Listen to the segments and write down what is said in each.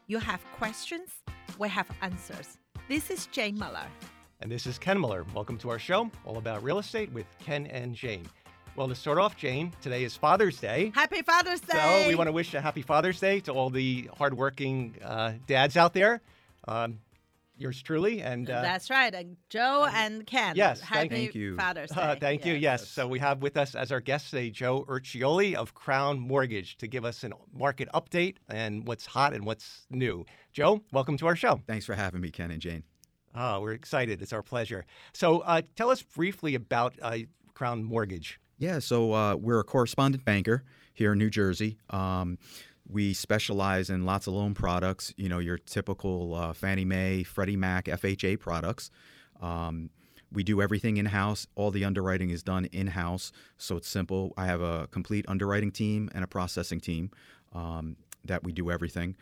You have questions, we have answers. This is Jane Muller. And this is Ken Muller. Welcome to our show, all about real estate with Ken and Jane. Well, to start off, Jane, today is Father's Day. Happy Father's Day! So we want to wish a happy Father's Day to all the hardworking dads out there. Yours truly. And that's right. And Joe and Ken. Yes, happy thank you. Father's Day. Thank you. Yes. So we have with us as our guest today Joe Urcioli of Crown Mortgage to give us a market update and what's hot and what's new. Joe, welcome to our show. Thanks for having me, Ken and Jane. Oh, we're excited. It's our pleasure. So tell us briefly about Crown Mortgage. Yeah, so we're a correspondent banker here in New Jersey. We specialize in lots of loan products, you know, your typical Fannie Mae, Freddie Mac, FHA products. We do everything in-house. All the underwriting is done in-house, so it's simple. I have a complete underwriting team and a processing team that we do everything.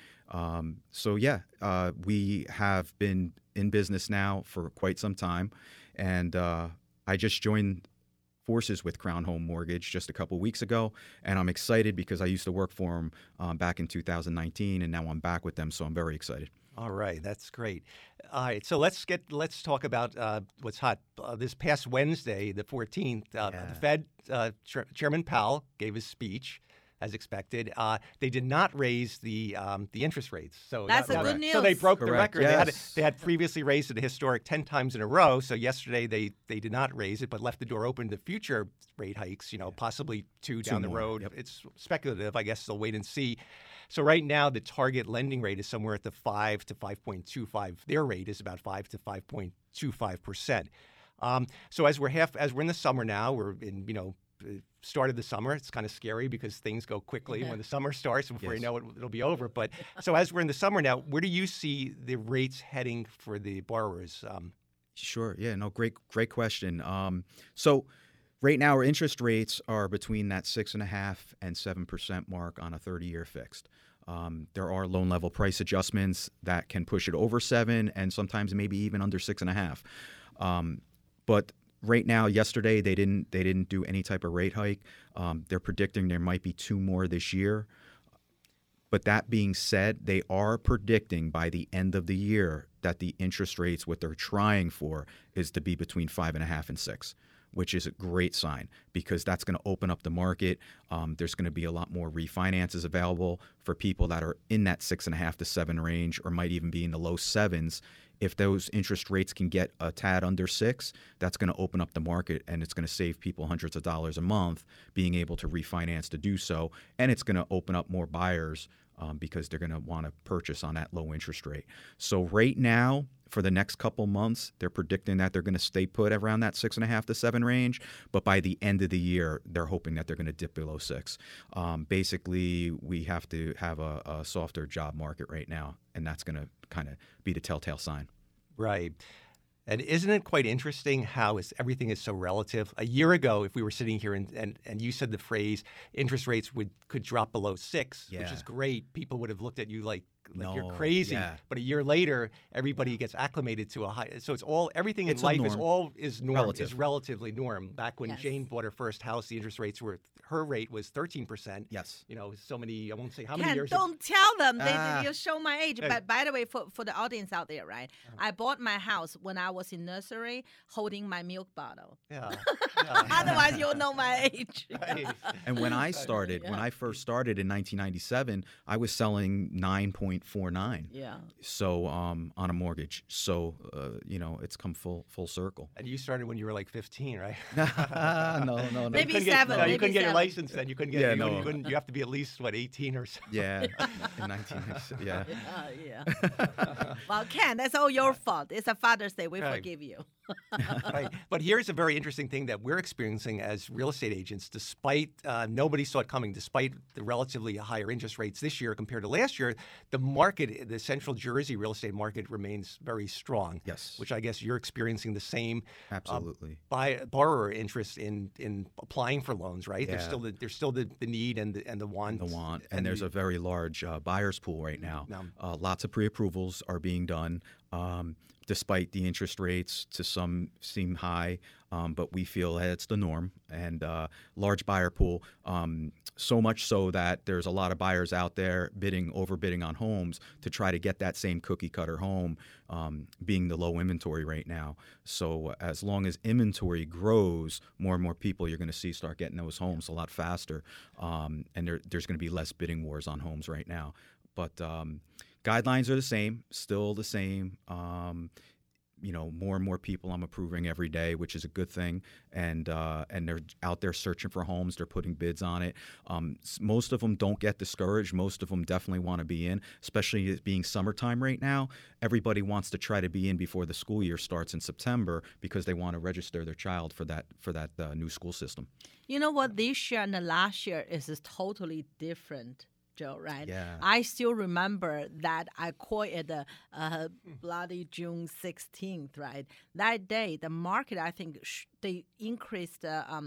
We have been in business now for quite some time, and I just joined forces with Crown Home Mortgage just a couple weeks ago, and I'm excited because I used to work for them back in 2019, and now I'm back with them, so I'm very excited. All right, that's great. All right, so let's talk about what's hot. This past Wednesday, the 14th, the Fed Chairman Powell gave his speech. As expected, they did not raise the interest rates. So that's good news. So they broke the Correct. record. Yes. They had previously raised it a historic 10 times in a row. So yesterday they did not raise it, but left the door open to future rate hikes. You know, possibly two down the more. road. Yep. It's speculative. I guess they'll wait and see. So right now the target lending rate is somewhere at the 5 to 5.25. Their rate is about 5 to 5.25%. So as we're in the summer now, we're in start of the summer. It's kind of scary because things go quickly when the summer starts, and before you know it, it'll be over. But so as we're in the summer now, where do you see the rates heading for the borrowers? Sure. Yeah. No. Great question. So right now our interest rates are between that 6.5% and 7% mark on a 30-year fixed. There are loan level price adjustments that can push it over 7 and sometimes maybe even under 6.5. But right now, yesterday they didn't do any type of rate hike. They're predicting there might be 2 more this year. But that being said, they are predicting by the end of the year that the interest rates, what they're trying for, is to be between 5.5 and 6, which is a great sign because that's going to open up the market. There's going to be a lot more refinances available for people that are in that 6.5 to 7 range, or might even be in the low 7s. If those interest rates can get a tad under 6, that's going to open up the market, and it's going to save people hundreds of dollars a month being able to refinance to do so. And it's going to open up more buyers because they're going to want to purchase on that low interest rate. So right now, for the next couple months, they're predicting that they're going to stay put around that 6.5 to 7 range. But by the end of the year, they're hoping that they're going to dip below 6. Basically, we have to have a softer job market right now, and that's going to kind of be the telltale sign. Right. And isn't it quite interesting how everything is so relative? A year ago, if we were sitting here and you said the phrase interest rates could drop below 6, which is great, people would have looked at you like you're crazy. Yeah. But a year later, everybody gets acclimated to a high. So everything in life is relatively norm. Back when Jane bought her first house, the interest rates her rate was 13%. Yes. You know, so many, I won't say how many years. Don't tell them. You'll show my age. But by the way, for the audience out there, right? I bought my house when I was in nursery holding my milk bottle. Yeah. Otherwise, you'll know my age. Right. And when I first started in 1997, I was selling 9.49. Yeah. So on a mortgage. So it's come full circle. And you started when you were like 15, right? No. Maybe you 7. You couldn't get your license then. You couldn't get. Yeah, you have to be at least 18 or so. Yeah. In 1997. Yeah. Yeah. Well, Ken, that's all your fault. It's a Father's Day. We forgive you. Right. But here's a very interesting thing that we're experiencing as real estate agents, despite nobody saw it coming, despite the relatively higher interest rates this year compared to last year, the market, the Central Jersey real estate market remains very strong. Yes. Which I guess you're experiencing the same. Absolutely. Borrower interest in applying for loans, right? Yeah. There's still the need and the want. And there's a very large buyer's pool right now. Lots of pre-approvals are being done. Despite the interest rates to some seem high, but we feel that it's the norm, and large buyer pool, so much so that there's a lot of buyers out there overbidding on homes to try to get that same cookie cutter home, being the low inventory right now. So as long as inventory grows, more and more people you're going to see start getting those homes a lot faster, and there's going to be less bidding wars on homes right now. But guidelines are the same, still the same. More and more people I'm approving every day, which is a good thing. And they're out there searching for homes. They're putting bids on it. Most of them don't get discouraged. Most of them definitely want to be in, especially it being summertime right now. Everybody wants to try to be in before the school year starts in September because they want to register their child for that new school system. You know what? This year and the last year is totally different, Joe, right? Yeah. I still remember that I call it bloody June 16th, right? That day, the market, I think they increased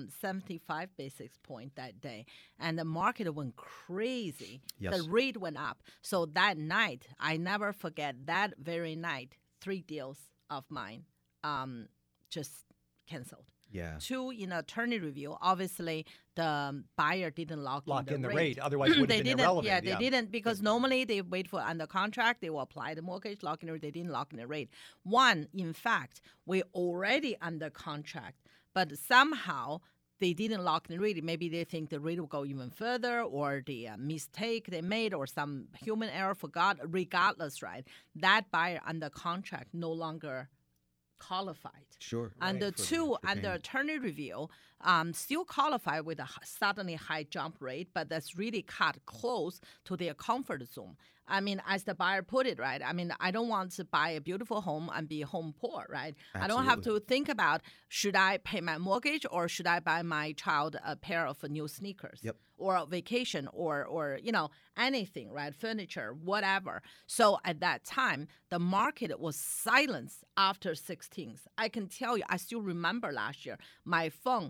75 basis points that day, and the market went crazy. Yes. The rate went up. So that night, I never forget, that very night, 3 deals of mine just canceled. Yeah. 2 in attorney review. Obviously, the buyer didn't lock in the rate. Otherwise, it would have been irrelevant. Yeah, they didn't, because normally they wait for under contract. They will apply the mortgage, lock in the rate. They didn't lock in the rate. One, in fact, we already under contract, but somehow they didn't lock in the rate. Maybe they think the rate will go even further, or the mistake they made, or some human error forgot. Regardless, right? That buyer under contract no longer qualified. Sure. And the 2 under attorney review still qualify with a suddenly high jump rate, but that's really cut close to their comfort zone. I mean, as the buyer put it, right? I mean, I don't want to buy a beautiful home and be home poor, right? Absolutely. I don't have to think about, should I pay my mortgage or should I buy my child a pair of new sneakers? Yep. Or a vacation or anything, right? Furniture, whatever. So at that time, the market was silenced after 16th. I can tell you, I still remember last year, my phone,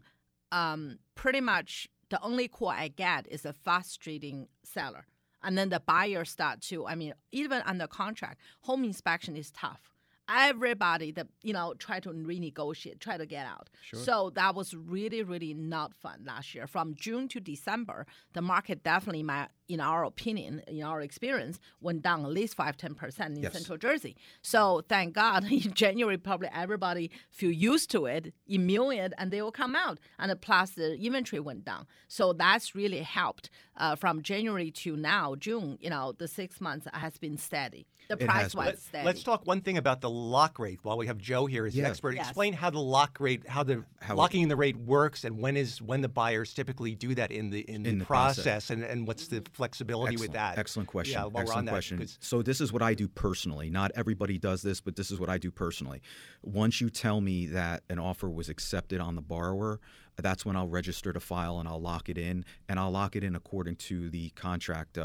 pretty much the only call I get is a frustrating seller. And then the buyer start to, even under contract, home inspection is tough. Everybody try to renegotiate, try to get out. Sure. So that was really, really not fun last year. From June to December, the market definitely, in our opinion, in our experience, went down at least 5-10% in Central Jersey. So thank God in January, probably everybody feel used to it, immune it, and they will come out. And plus the inventory went down. So that's really helped. From January to now, June, the 6 months has been steady. The price was steady. Let's talk one thing about the lock rate while we have Joe here as the expert. Yes. Explain how the lock rate, how locking in the rate works, and when the buyers typically do that in the process, and what's the flexibility with that. Excellent question. Yeah, while Excellent we're on question. that, so this is what I do personally. Not everybody does this, but this is what I do personally. Once you tell me that an offer was accepted on the borrower, that's when I'll register the file and I'll lock it in, and I'll lock it in according to the contract,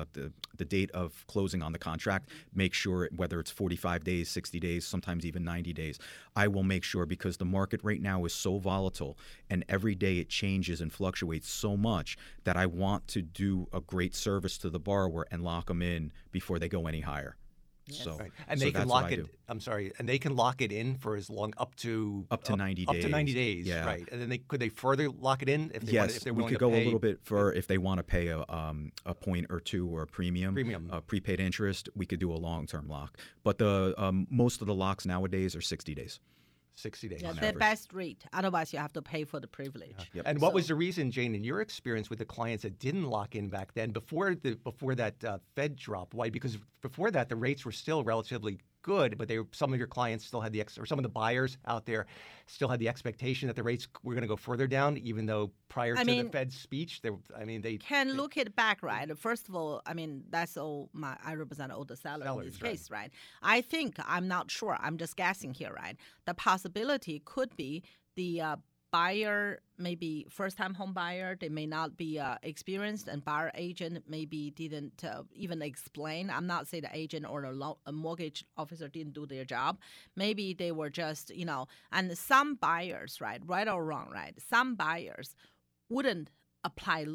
the date of closing on the contract. Make sure whether it's 45 days, 60 days, sometimes even 90 days. I will make sure, because the market right now is so volatile and every day it changes and fluctuates so much, that I want to do a great service to the borrower and lock them in before they go any higher. Yes. So, right. And so they can that's lock what I it. do. I'm sorry, and they can lock it in for as long up to 90 days. Up to 90 days, yeah. Right? And then could they further lock it in if they yes, if they're we willing could to go pay? a little bit for if they want to pay a point or two or a premium, prepaid interest. We could do a long-term lock, but the most of the locks nowadays are 60 days. 60 days. Yeah, the best rate. Otherwise, you have to pay for the privilege. Yep. And what was the reason, Jane, in your experience with the clients that didn't lock in back then, before that Fed drop? Why? Because before that, the rates were still relatively good, but some of your clients still had or some of the buyers out there still had the expectation that the rates were going to go further down, even though prior to the Fed's speech, they can look it back, right? First of all, that's all I represent all the sellers in this case, right? I think, I'm not sure, I'm just guessing here, right? The possibility could be the buyer, maybe first-time home buyer, they may not be experienced, and buyer agent maybe didn't even explain. I'm not saying the agent or a mortgage officer didn't do their job. Maybe they were just, and some buyers, right or wrong, right? Some buyers wouldn't apply loan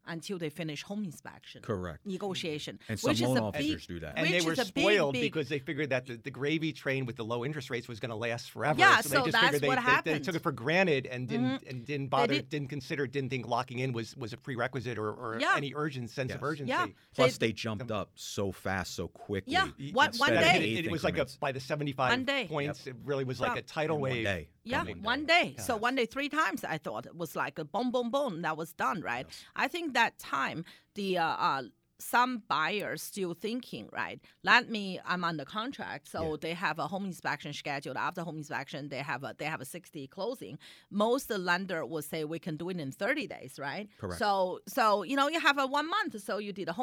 until they finish home inspection. Correct. Negotiation. And some which is loan a officers big, do that. And they which were is a spoiled big, because they figured that the gravy train with the low interest rates was going to last forever. Yeah, so so they just that's figured what they happened. took it for granted and didn't bother, did- didn't think locking in was a prerequisite or Yeah. any urgent sense of Yes. urgency. Yeah. Plus, they jumped up so fast, so quickly. Yeah, one instead of day. in eighth It was like increments. by the 75 One day. points, it really was like Yeah. a tidal In one wave. day. Yeah, Coming. one day. So one day, 3 times. I thought it was like a boom, boom, boom. That was done, right? I think that time the some buyers still thinking, right? I'm under contract, so they have a home inspection scheduled. After home inspection, they have a 60 closing. Most lender will say we can do it in 30 days, right? Correct. So you have a 1 month. So you did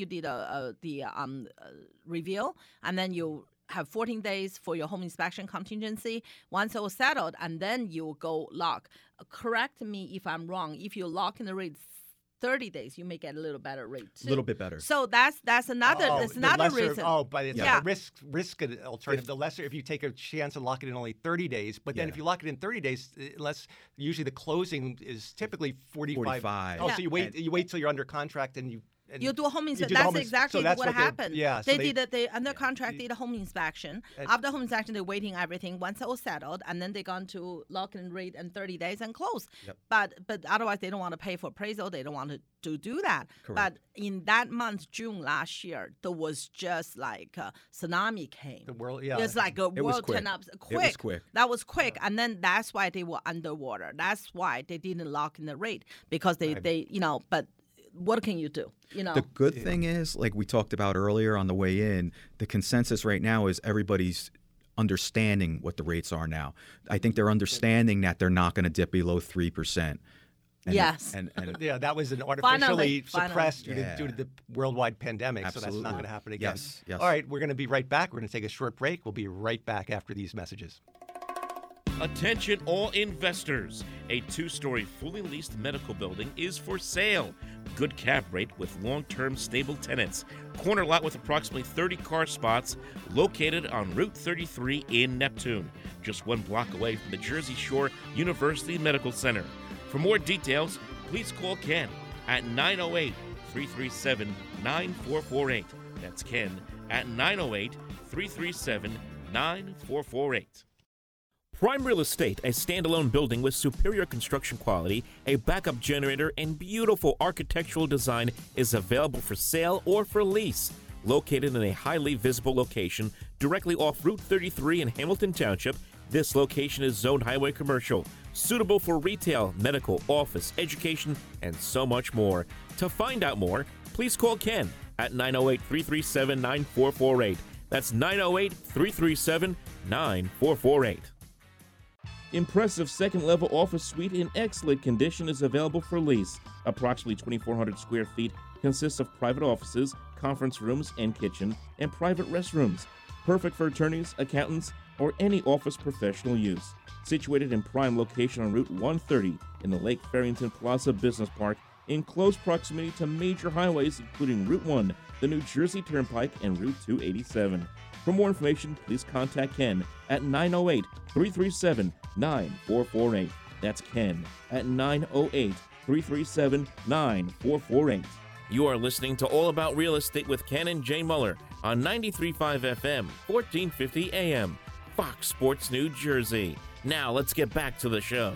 the reveal, and then you have 14 days for your home inspection contingency. Once it was settled, and then you go lock. Correct me if I'm wrong. If you lock in the rate 30 days, you may get a little better rate too. A little bit better. So that's another the another lesser, reason. Oh, but it's Yeah. a risk alternative. The lesser, if you take a chance and lock it in only 30 days, but then Yeah. if you lock it in 30 days, usually the closing is typically 45. 45. Oh, Yeah. so you wait till you're under contract and you. And You do a home you do inspection. the That's home exactly so that's what they- happened. Yeah, so they under contract did a home inspection. After home inspection, they're waiting everything. Once it was settled, and then they gone to lock in rate in 30 days and close. Yep. But otherwise, they don't want to pay for appraisal. They don't want to do that. Correct. But in that month, June last year, there was just like a tsunami came. The world, yeah. It's like a was world quick. turned up quick. It was quick. That was quick, and then that's why they were underwater. That's why they didn't lock in the rate because they But what can you do? The good thing is, like we talked about earlier on the way in, the consensus right now is everybody's understanding what the rates are now. I think they're understanding that they're not going to dip below 3%. And, Yes. And Yeah, that was an artificially Finally. suppressed Yeah. due to the worldwide pandemic, so that's Absolutely. not going to happen again. Yes. All right, we're going to be right back. We're going to take a short break. We'll be right back after these messages. Attention all investors. A 2-story fully leased medical building is for sale. Good cap rate with long-term stable tenants. Corner lot with approximately 30 car spots located on Route 33 in Neptune. Just 1 block away from the Jersey Shore University Medical Center. For more details, please call Ken at 908-337-9448. That's Ken at 908-337-9448. Prime Real Estate, a standalone building with superior construction quality, a backup generator, and beautiful architectural design is available for sale or for lease. Located in a highly visible location directly off Route 33 in Hamilton Township, this location is zoned highway commercial, suitable for retail, medical, office, education, and so much more. To find out more, please call Ken at 908-337-9448. That's 908-337-9448. Impressive second-level office suite in excellent condition is available for lease. Approximately 2,400 square feet consists of private offices, conference rooms and kitchen, and private restrooms. Perfect for attorneys, accountants, or any office professional use. Situated in prime location on Route 130 in the Lake Farrington Plaza Business Park, in close proximity to major highways including Route 1, the New Jersey Turnpike, and Route 287. For more information, please contact Ken at 908-337-9448. That's Ken at 908-337-9448. You are listening to All About Real Estate with Ken and Jay Muller on 93.5 FM, 1450 AM, Fox Sports New Jersey. Now let's get back to the show.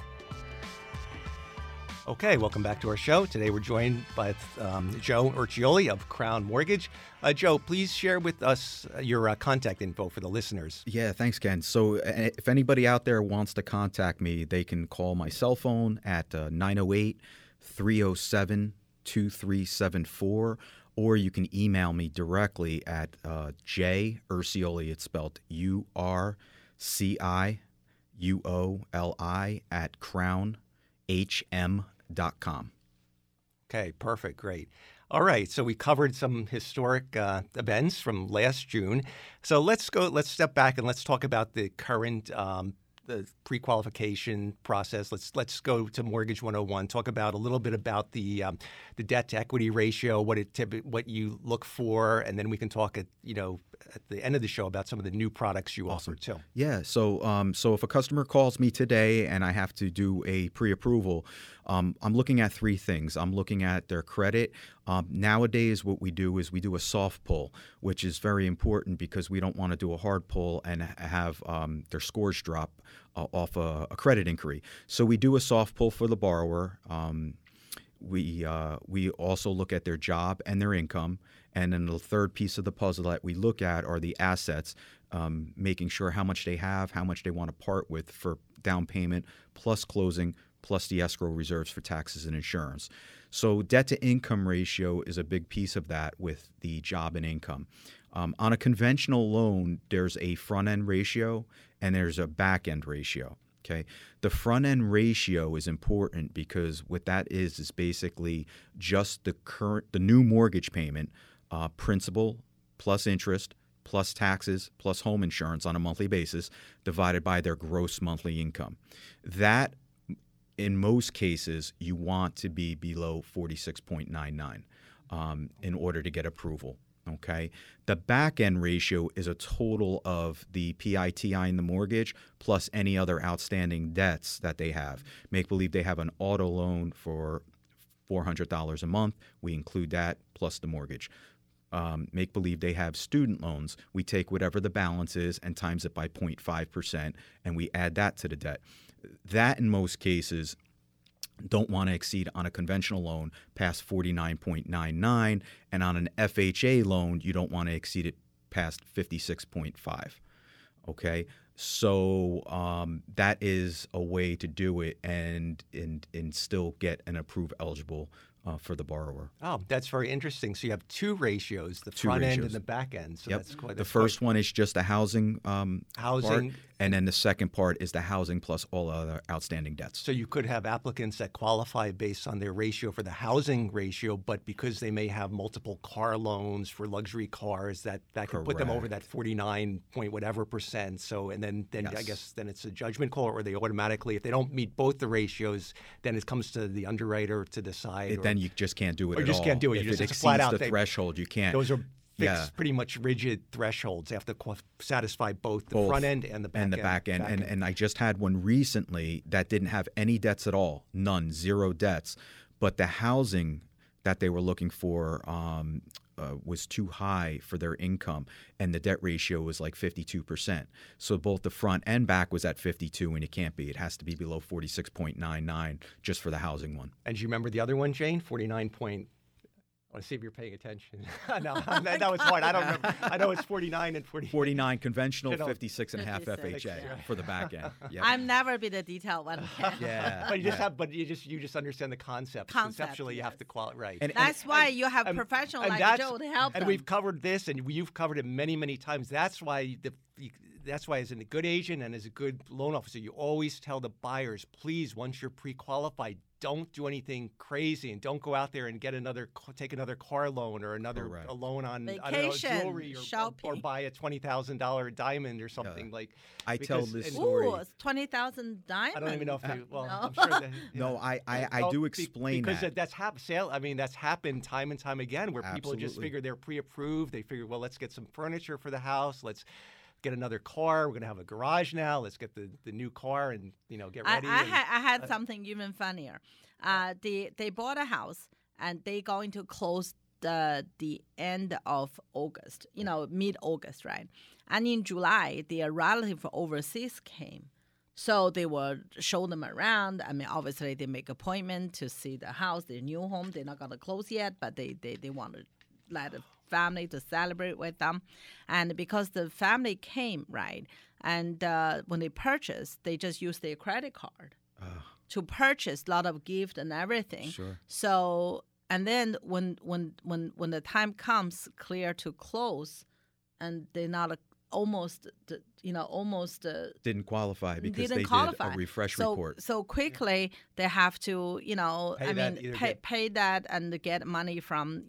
Okay, welcome back to our show. Today we're joined by Joe Urcioli of Crown Mortgage. Joe, please share with us your contact info for the listeners. Yeah, thanks, Ken. So if anybody out there wants to contact me, they can call my cell phone at 908-307-2374, or you can email me directly at J Urcioli. It's spelled URCIUOLI at crownhm.com. Okay, perfect, great. All right, so we covered some historic events from last June. So let's step back and let's talk about the current the pre-qualification process. Let's go to Mortgage 101. Talk about a little bit about the debt to equity ratio, what you look for, and then we can talk at the end of the show about some of the new products you offer too. Yeah. So if a customer calls me today and I have to do a pre-approval, I'm looking at three things. I'm looking at their credit. Nowadays, what we do is we do a soft pull, which is very important because we don't want to do a hard pull and have their scores drop off a credit inquiry. So we do a soft pull for the borrower. We also look at their job and their income. And then the third piece of the puzzle that we look at are the assets, making sure how much they have, how much they want to part with for down payment, plus closing, plus the escrow reserves for taxes and insurance. So debt to income ratio is a big piece of that with the job and income. On a conventional loan, there's a front end ratio and there's a back end ratio. Okay, the front end ratio is important because what that is basically just the new mortgage payment, principal plus interest plus taxes plus home insurance on a monthly basis divided by their gross monthly income. That, in most cases, you want to be below 46.99 in order to get approval. Okay, the back end ratio is a total of the PITI in the mortgage plus any other outstanding debts that they have. Make believe they have an auto loan for $400 a month. We include that plus the mortgage. Make believe they have student loans. We take whatever the balance is and times it by 0.5%, and we add that to the debt. That, in most cases, don't want to exceed on a conventional loan past 49.99, and on an FHA loan, you don't want to exceed it past 56.5. Okay, so that is a way to do it and still get an approved eligible for the borrower. Oh, that's very interesting. So you have two ratios, the front end and the back end. So that's quite. The first one is just the housing part, and then the second part is the housing plus all other outstanding debts. So you could have applicants that qualify based on their ratio for the housing ratio, but because they may have multiple car loans for luxury cars, that could put them over that 49 point whatever percent. So and then yes. I guess then it's a judgment call, or they automatically, if they don't meet both the ratios, then it comes to the underwriter to decide. Then you just can't do it at all. Or just can't do it. If you it just exceeds flat out, the threshold, you can't. Those are fixed, pretty much rigid thresholds. They have to satisfy both the front end and the back end. And I just had one recently that didn't have any debts at all, none, zero debts. But the housing that they were looking for was too high for their income, and the debt ratio was like 52%. So both the front and back was at 52, and it can't be. It has to be below 46.99 just for the housing one. And do you remember the other one, Jane? 49 point. I want to see if you're paying attention. No, that was hard. I don't remember. I know it's 49 and 40. 49 conventional, 56 and a half FHA for the back end. Yep. I've never been a detailed one. Yeah. But you just understand the concept. Conceptually, you have to qualify right. And that's why you have professionals like Joe to help them. And we've covered this, and you've covered it many, many times. That's why as a good agent and as a good loan officer, you always tell the buyers, please, once you're pre-qualified, don't do anything crazy and don't go out there and take another car loan or a loan on vacation, jewelry or buy a $20,000 diamond or something I tell this story. Ooh, $20,000 diamond. I don't even know if they. Well, no. I'm sure that. No, I do explain because that. that's happened. That's happened time and time again where people just figure they're pre-approved. They figure, well, let's get some furniture for the house. Let's get another car. We're going to have a garage now. Let's get the new car and get ready. I had something even funnier. They bought a house and they going to close the end of August, mid-August, right? And in July, their relative overseas came. So they will show them around. I mean, obviously, they make appointment to see the house, their new home. They're not going to close yet, but they want to let the family to celebrate with them. And because the family came, right, and when they purchased, they just used their credit card to purchase a lot of gift and everything. Sure. So, and then when the time comes clear to close, and they're not almost didn't qualify because did a refresh report. So quickly they have to, pay that and get money from,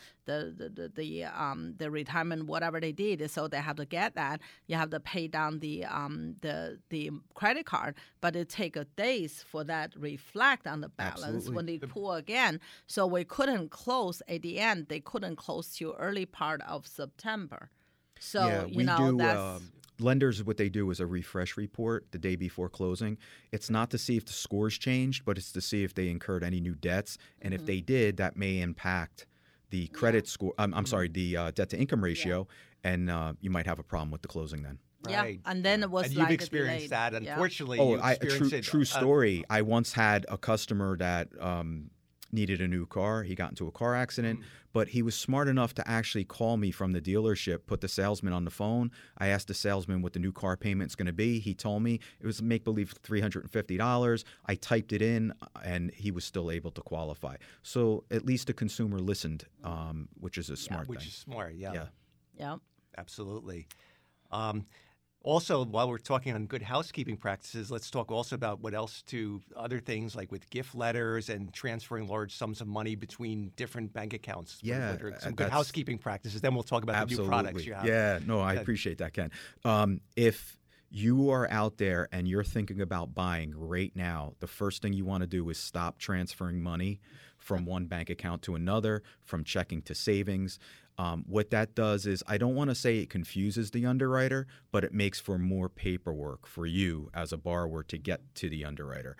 the retirement, whatever they did. So they have to get that. You have to pay down the credit card, but it takes days for that reflect on the balance. Absolutely. When they pull again. So we couldn't close at the end. They couldn't close till early part of September. So, yeah, you we know, do. that's Lenders, what they do is a refresh report the day before closing. It's not to see if the scores changed, but it's to see if they incurred any new debts. And if they did, that may impact the credit score. I'm sorry, the debt to income ratio, and you might have a problem with the closing then. Right. yeah. And then it was And like you've experienced delayed. that. Yeah. Unfortunately, Oh, you experienced it. true story. I once had a customer that needed a new car. He got into a car accident, but he was smart enough to actually call me from the dealership, put the salesman on the phone. I asked the salesman what the new car payment's going to be. He told me it was make-believe $350. I typed it in, and he was still able to qualify. So at least the consumer listened, which is a smart which thing. is smart. Yeah. Yeah. Yeah. Absolutely. Also, while we're talking on good housekeeping practices, let's talk also about what else to other things like with gift letters and transferring large sums of money between different bank accounts. Yeah, What are some good that's- housekeeping practices. Then we'll talk about the new products you have. Yeah, no, I Good. appreciate that, Ken. If you are out there and you're thinking about buying right now, the first thing you want to do is stop transferring money from one bank account to another, from checking to savings. What that does is, I don't want to say it confuses the underwriter, but it makes for more paperwork for you as a borrower to get to the underwriter.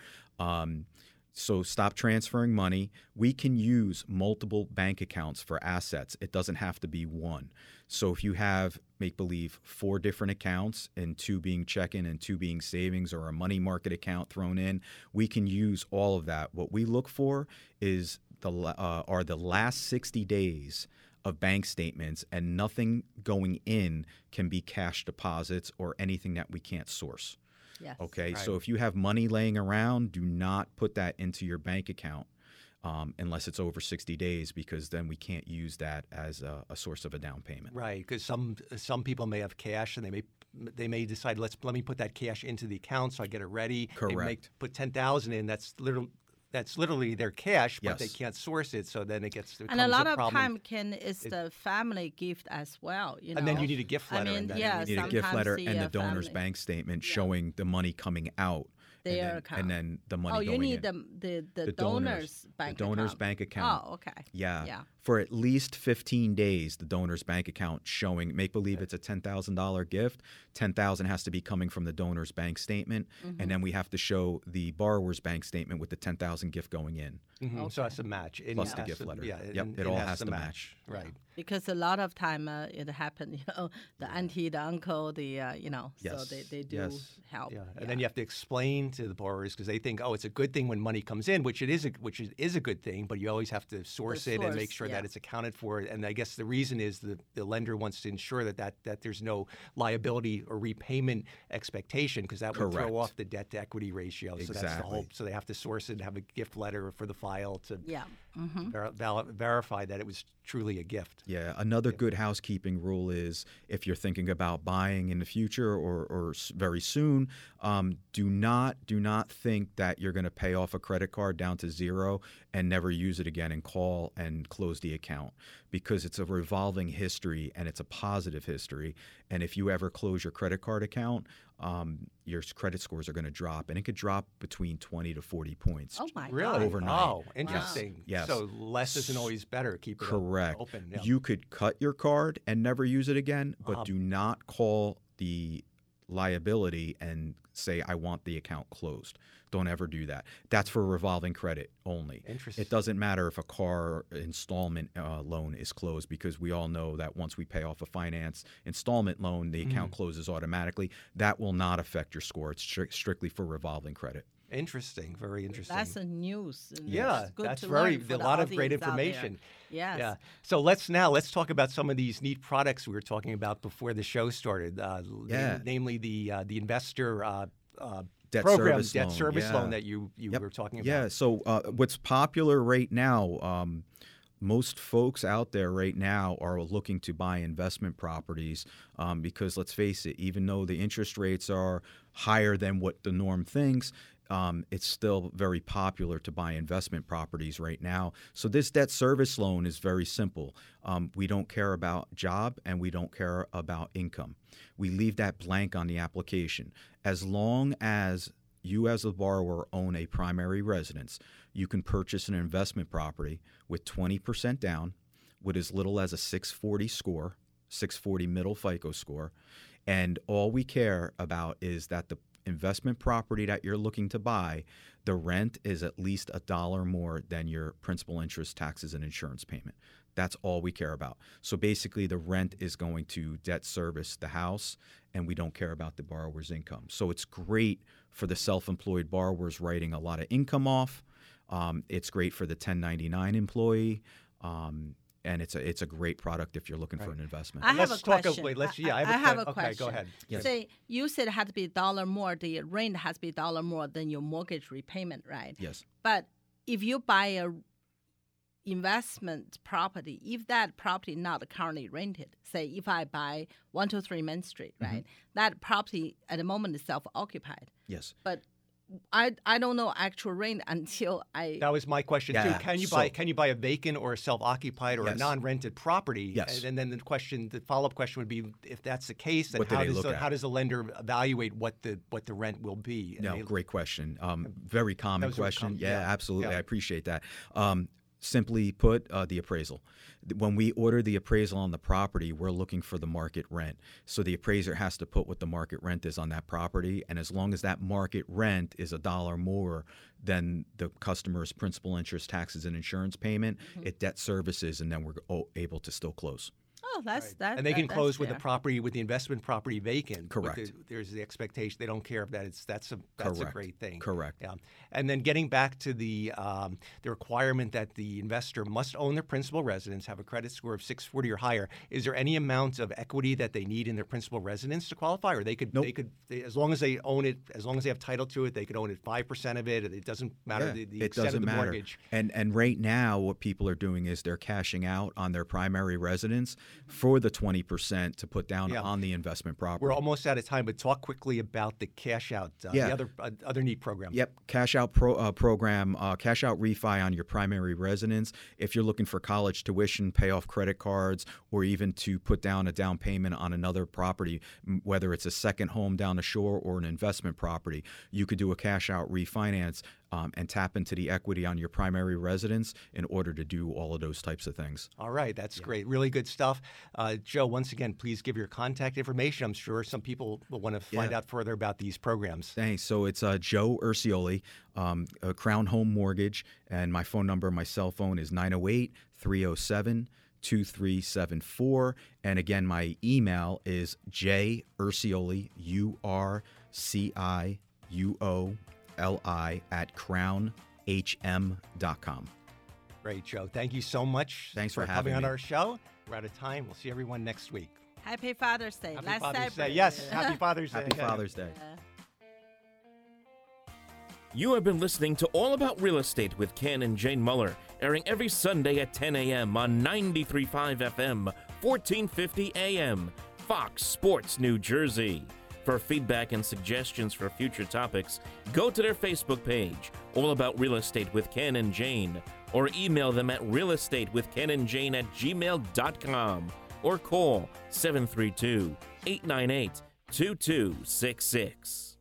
So stop transferring money. We can use multiple bank accounts for assets. It doesn't have to be one. So if you have, make believe, 4 different accounts, and 2 being checking and 2 being savings, or a money market account thrown in, we can use all of that. What we look for is the last 60 days of bank statements, and nothing going in can be cash deposits or anything that we can't source. Yes. Okay, Right. so if you have money laying around, do not put that into your bank account unless it's over 60 days, because then we can't use that as a source of a down payment. Right, because some people may have cash and they may decide let me put that cash into the account so I get it ready. They may Correct. put 10,000 in. That's literally their cash, but they Yes. can't source it. So then it becomes And a lot of problem. time is the family gift as well. You know? And then you need a gift letter. I mean, and then yeah, You need a gift sometimes letter the, and the donor's family- bank statement showing the money coming out, Their and account. then the money Oh, going you need in. the donor's bank the donor's account. bank account. Oh, okay. Yeah. Yeah. For at least 15 days, the donor's bank account showing, make believe it's a $10,000 gift. 10,000 has to be coming from the donor's bank statement, and then we have to show the borrower's bank statement with the 10,000 gift going in. Mhm, so that's a match. It Plus the has gift to- letter. Yeah, Yep, it all has to match. Right. Because a lot of time it happened, the auntie, the uncle, the so Yes. they do Yes. help. Yeah, and then you have to explain to the borrowers because they think, oh, it's a good thing when money comes in, which is a good thing, but you always have to source it and make source, sure yeah. that it's accounted for. And I guess the reason is the lender wants to ensure that there's no liability or repayment expectation, because that would Correct. throw off the debt to equity ratio. So that's the whole. Exactly. So they have to source it and have a gift letter for the file to Yeah. verify that it was truly a gift. Yeah, another good housekeeping rule is, if you're thinking about buying in the future or very soon, do not think that you're going to pay off a credit card down to zero and never use it again and call and close the account, because it's a revolving history and it's a positive history. And if you ever close your credit card account, your credit scores are going to drop, and it could drop between 20 to 40 points. Oh my Really? God. Overnight. Oh, interesting. Yes. So less isn't always better. Keep it Correct. open. Yeah. You could cut your card and never use it again, but Uh-huh. do not call the liability and say, I want the account closed. Don't ever do that. That's for revolving credit only. Interesting. It doesn't matter if a car installment loan is closed, because we all know that once we pay off a finance installment loan, the account closes automatically. That will not affect your score. It's strictly for revolving credit. Interesting. Very interesting. That's a news. And Yeah, it's good that's to very learn for a the lot of great audience out there. information. Yes. Yeah. So let's talk about some of these neat products we were talking about before the show started. Yeah. Namely the investor Debt program, service debt loan, service yeah. loan that you Yep. were talking about. Yeah. So what's popular right now, most folks out there right now are looking to buy investment properties because, let's face it, even though the interest rates are higher than what the norm thinks, it's still very popular to buy investment properties right now. So this debt service loan is very simple. We don't care about job and we don't care about income. We leave that blank on the application. As long as you as a borrower own a primary residence, you can purchase an investment property with 20% down with as little as a 640 score. 640 middle FICO score, and all we care about is that the investment property that you're looking to buy, the rent is at least $1 more than your principal, interest, taxes, and insurance payment. That's all we care about. So basically, the rent is going to debt service the house, and we don't care about the borrower's income. So it's great for the self-employed borrowers writing a lot of income off. It's great for the 1099 employee. And it's a great product if you're looking for an investment. I have Let's a talk question. about, I have a okay, question. go ahead. Yes. Say you said it had to be $1 more. The rent has to be $1 more than your mortgage repayment, right? Yes. But if you buy a investment property, if that property not currently rented, say if I buy 123 Main Street, right, that property at the moment is self-occupied. Yes. But I don't know actual rent until I. That was my question Yeah. too. Can you buy a vacant or a self-occupied or a Yes. non-rented property? Yes. And then the follow-up question would be, if that's the case, then What do they look at? how does the lender evaluate what the rent will be? No, great question. Very common That was very question. common, Yeah, yeah. absolutely. Yeah. I appreciate that. Simply put, the appraisal. When we order the appraisal on the property, we're looking for the market rent. So the appraiser has to put what the market rent is on that property, and as long as that market rent is $1 more than the customer's principal, interest, taxes, and insurance payment, it debt services, and then we're able to still close. Oh, that's that. And they can that's close with the fair. property, with the investment property vacant. But Correct. there's the expectation they don't care if that's a Correct. great thing. Correct. Yeah. And then getting back to the requirement that the investor must own their principal residence, have a credit score of 640 or higher. Is there any amount of equity that they need in their principal residence to qualify, or they could Nope. as long as they own it, as long as they have title to it, they could own it 5% of it. It doesn't matter the it extent doesn't of the matter. mortgage. And right now, what people are doing is they're cashing out on their primary residence for the 20% to put down Yeah. on the investment property. We're almost out of time, but talk quickly about the cash out, Yeah. the other neat program. Yep, cash out program, cash out refi on your primary residence. If you're looking for college tuition, pay off credit cards, or even to put down a down payment on another property, whether it's a second home down the shore or an investment property, you could do a cash out refinance and tap into the equity on your primary residence in order to do all of those types of things. All right, that's great. Really good stuff. Joe, once again, please give your contact information. I'm sure some people will want to find out further about these programs. Thanks. So it's Joe Ursioli, Crown Home Mortgage, and my phone number, my cell phone is 908-307-2374. And again, my email is jursioli, URCIUOLI @crownhm.com. Great, Joe. Thank you so much. Thanks for coming having on me. our show. We're out of time. We'll see everyone next week. Happy Father's Day. Happy Let's Father's Day. celebrate. Yes, happy Father's Day. Happy Father's Day. You have been listening to All About Real Estate with Ken and Jane Muller, airing every Sunday at 10 a.m. on 93.5 FM, 1450 AM, Fox Sports New Jersey. For feedback and suggestions for future topics, go to their Facebook page, All About Real Estate with Ken and Jane, or email them at realestateWithKenandJane@gmail.com, or call 732-898-2266.